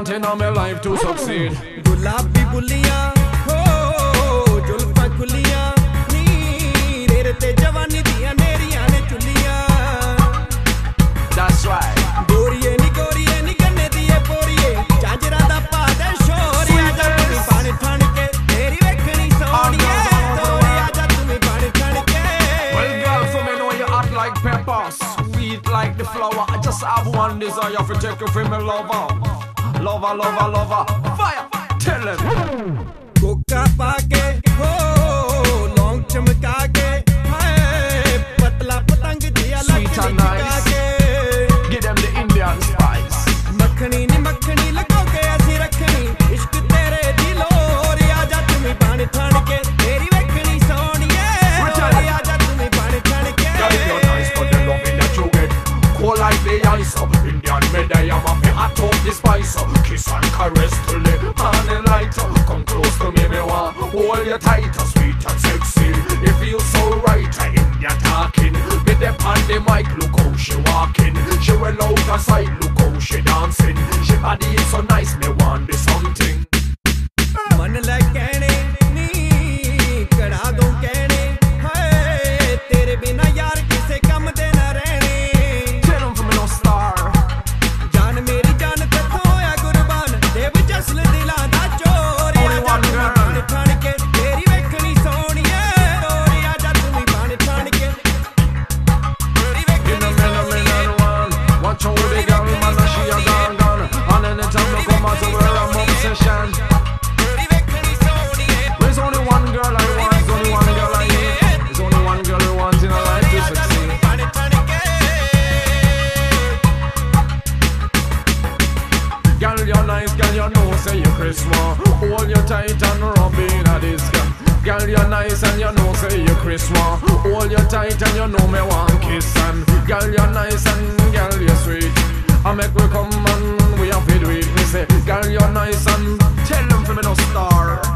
want in my life to succeed. गुलाबी बुलियां हो जुल्फां खुलियां नी तेरे ते जवानी दियां नेरियां ने चुलियां. That's right. गोरिये नी गन्ने दिए पोरिये झांजरा दा पा दे शोर आजा तुम्ही बन ठण के तेरी वेखणी सोहणिए तोरी आजा तुम्ही बन ठण के. Well, girl, for me know you hot like pepper, sweet like the flower. I just have one desire for take you from me lover, lover, lover, lover. Fire, tell him. कोका पाके हो लौंग चमका के हाय पतला पतंग दिया Sweet and nice. Give them the Indian spice. Makhani नी मखनी लगोगे ऐसी रखनी इश्क तेरे दिलों रे आजा तुम्ही बन ठण के तेरी वेखनी सोहणिए रे आजा तुम्ही बन ठण के. Girl, you're nice, but the loving that you get cold like the ice. Indian made I am a me hot up the spice. Kiss and caress till the morning light. Come close to me want hold you tight, sweet and sexy. It feels so right. Indian talking with them on the mic. Look how she walking. She well out of sight. Look how she dancing. She body is so nice. Me want the something. मन ले कहने नी कड़ा दूं कहने हाय तेरे बिना यार किसे कम दे ना रहने. Tell them for me no star. जान मेरी जान ते होया कुर्बान देव जसल दिलां दा चोर Only आजा one तुम्ही girl. बन ठण के तेरी वेखनी सोहणिए रे आजा तुम्ही बन ठण के तेरी In वेखनी the middle, one. Watch how the girl man and she a gone gone. And anytime I come out to where I'm obsession. तेरी वेखनी सोहणिए. There's only one girl I want, there's only one girl I need. There's only one girl who wants in her life to succeed. Girl, you're nice, girl, you know, say you Christmas. Hold you tight and rub in a this girl. Girl, you're nice and you know, say you Christmas. Hold you tight and you know me want kiss. And girl, you're nice and girl, you're sweet. I make we come and we have to do it. Me say, girl, you're nice and tell them for me no star.